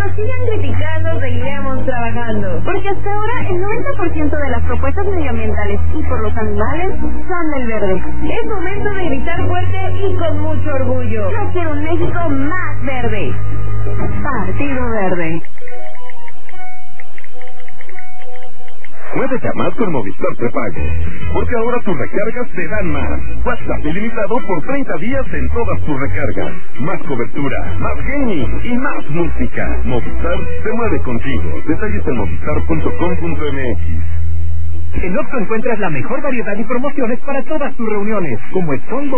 nos sigan criticando, seguiremos trabajando. Porque hasta ahora el 90% de las propuestas medioambientales y por los animales son del verde. Es momento de gritar fuerte y con mucho orgullo. Yo quiero un México más verde. Partido Verde. Muévete a más con Movistar Prepago, porque ahora tus recargas te dan más. WhatsApp ilimitado por 30 días en todas tus recargas. Más cobertura, más gaming y más música. Movistar se mueve contigo. Detalles en movistar.com.mx. En Oxxo encuentras la mejor variedad y promociones para todas tus reuniones, como el